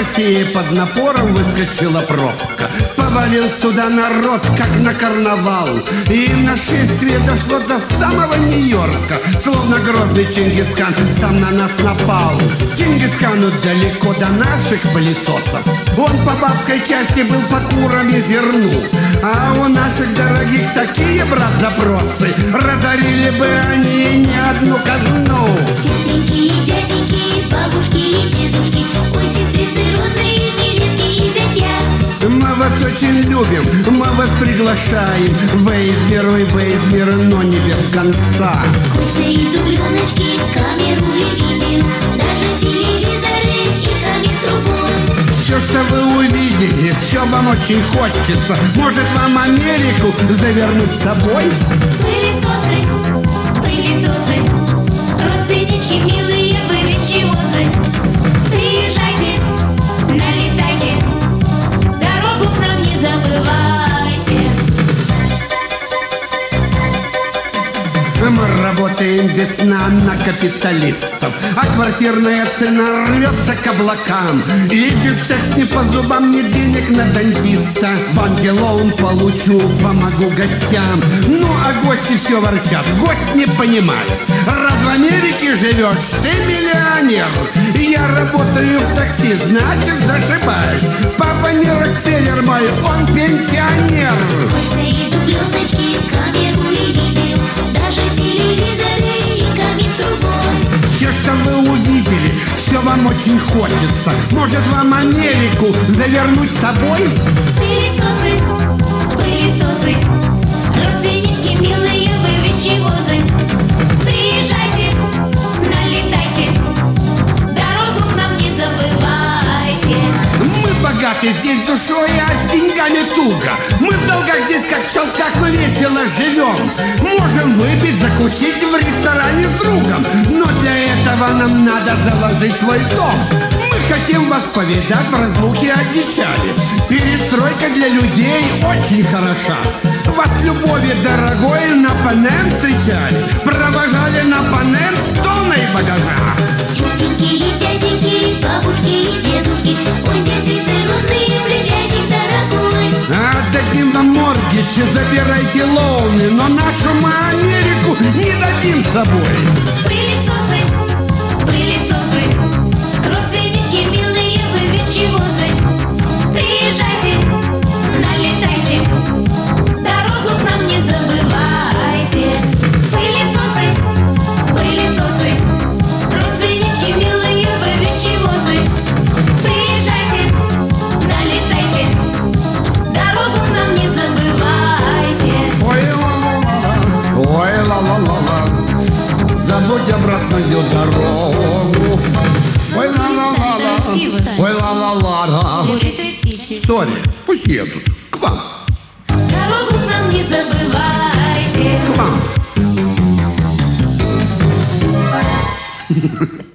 России под напором выскочила пробка. Повалил сюда народ, как на карнавал. И нашествие дошло до самого Нью-Йорка. Словно грозный Чингисхан сам на нас напал. Чингисхану далеко до наших пылесосов. Он по бабской части был по курам и зерну. А у наших дорогих такие, брат, запросы. Разорили бы они не одну казну. Тетеньки и дяденьки, бабушки и дедушки, ой, сестрицы родные, невестки и зятья. Мы вас очень любим, мы вас приглашаем в Эйзмир, ой, в Эйзмир, но не без конца. Кольца и дубленочки, камеру и видео, даже телевизоры и камень с трубой. Все, что вы увидели, все вам очень хочется. Может, вам Америку завернуть с собой? Пылесосы, пылесосы, родственнички милые, вы вещевозы. Приезжайте, налетайте, дорогу к нам не забывайте. Мы работаем без сна на капиталистов, а квартирная цена рвется к облакам. И бифштекс не по зубам, ни денег на дантиста. Банки лоун получу, помогу гостям. Ну а гости все ворчат, гость не понимает. Раз в Америке живешь, ты миллионер. Я работаю в такси, значит зашибаешь. Папа не Рокфеллер мой, он пенсионер. Кольца и дубленочки, камеру и видео, даже телевизоры и камень с трубой. Все, что вы увидели, все вам очень хочется. Может, вам Америку завернуть с собой? Пылесосы, пылесосы, родственнички милые, вы вещевозы. Приезжайте, налетайте, дорогу к нам не забывайте. Мы богаты здесь душой, а с деньгами туго. Мы в долгах здесь, как в шелках, мы весело живем. Можем выпить, закусить в ресторане с другом. Но для этого нам надо заложить свой дом. Мы хотим вас повидать, в разлуке одичали. Перестройка для людей очень хороша. Вас любовью дорогой на Панем встречали. Провожали на Панем с тонной багажа. Тетеньки и дяденьки, бабушки и дедушки, ой, сестрицы родные, племянник дорогой. Отдадим вам моргичи, забирайте лоуны, но нашу мы Америку не дадим с собой. Пылесосы, пылесосы, родственнички милые, вы вещевозы. Приезжайте, налетайте, дорогу к нам не забывайте. Пылесосы, пылесосы, родственнички милые, вы вещевозы. Приезжайте, налетайте, дорогу к нам не забывайте. Ой, ла-ла-ла-ла, забудь обратную дорогу. Ой, ла-ла-ла-ла, ой, ла-ла-ла-ла. Сори, пусть едут к вам. Дорогу к нам не забывайте. К вам.